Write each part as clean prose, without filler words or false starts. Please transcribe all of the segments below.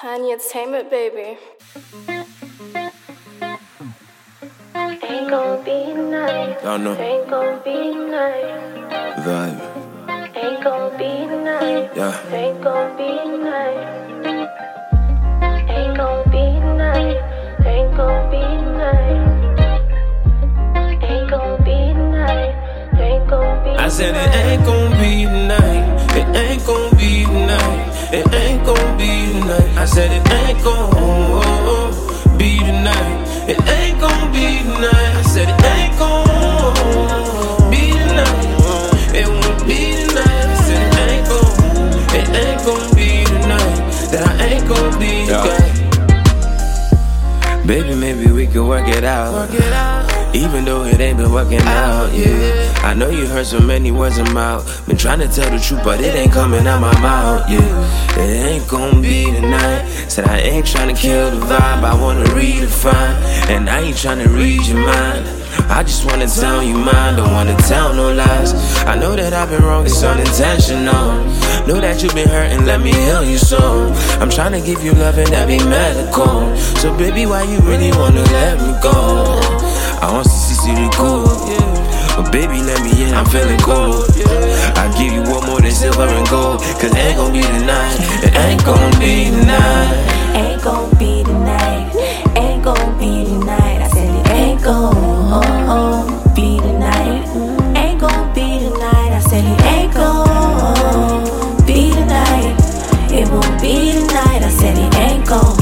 Tiny Entertainment, baby. Ain't gon' be nice. Y'all know. Ain't gon' be nice. Vibe. Ain't gon' be nice. Yeah. Ain't gon' be nice. Ain't gon' be nice. Ain't gon' be nice. Ain't gon' be nice. Ain't gon' be nice. I said it ain't gon' be tonight. It ain't gon' be tonight. It ain't gon' be tonight. I said it ain't gon' be tonight. It ain't gon' be tonight. I said it ain't gon' be tonight. It won't be tonight. I said it ain't gon' be tonight. That I ain't gon' be okay. Baby, maybe we could work it out. Even though it ain't been working out, yeah. I know you heard so many words in my mouth. Been trying to tell the truth, but it ain't coming out my mouth, yeah. It ain't gon' be tonight. Said I ain't trying to kill the vibe, I wanna redefine. And I ain't trying to read your mind. I just wanna tell you mine, don't wanna tell no lies. I know that I've been wrong, it's unintentional. Know that you've been hurting, let me heal you soon. I'm trying to give you loving that be medical. So baby, why you really wanna let me go? I want to see the cool, yeah. But baby, let me in, I'm feeling cold, yeah. I give you one more than silver and gold. Cause it ain't gon' be tonight. It ain't gon' be tonight. Ain't gon' be tonight. Ain't gon' be tonight. I said it ain't gon' be tonight. Ain't gon' be tonight. I said it ain't gon' be tonight. It won't be tonight. I said it ain't gon'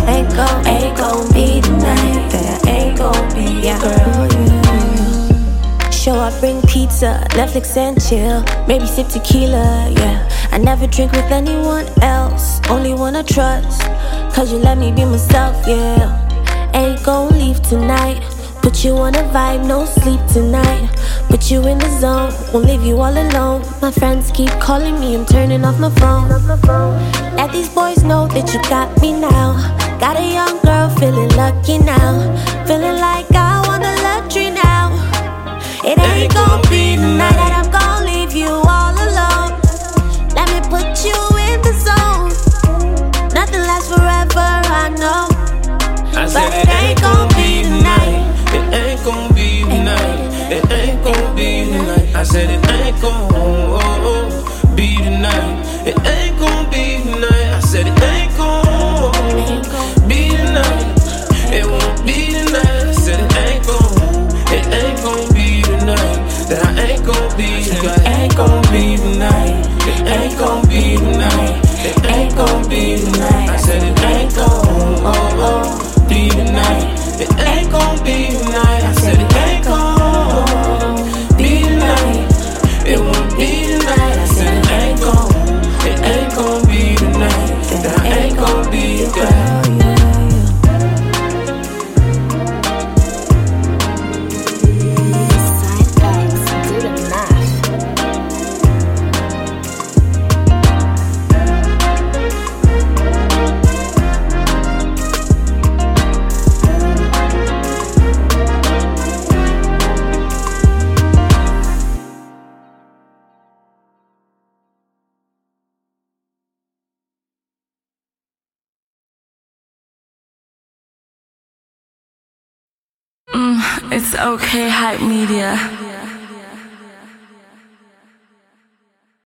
be tonight. That I ain't gon' be your girl. Show up, bring pizza, Netflix and chill. Maybe sip tequila, yeah. I never drink with anyone else, only one I trust. Cause you let me be myself, yeah. Ain't gon' leave tonight. Put you on a vibe, no sleep tonight. Put you in the zone, won't leave you all alone. My friends keep calling me, I'm turning off my phone. Let these boys know that you got me now. Got a young girl feeling lucky now. Feeling like I won the lottery now. It ain't gon' be the night that I'm gon' leave you all alone. Let me put you in the zone. Nothing lasts forever, I know. But it ain't gon' be tonight. It ain't gon' be tonight. It ain't gon' be tonight. I said it ain't gon' be tonight. It ain't gon' be tonight. I said it ain't gon' be tonight. It won't be tonight. I said it ain't gon' be tonight. That I ain't gon' be tonight. It ain't gon' be tonight. It ain't gon' be tonight. It ain't gon' be tonight. I said it ain't gon' be tonight. It ain't gon' be tonight. I said it ain't gon' be tonight. It won't be tonight. I said it ain't gon' be tonight. That I ain't gon' be your girl. It's okay, Hype Media.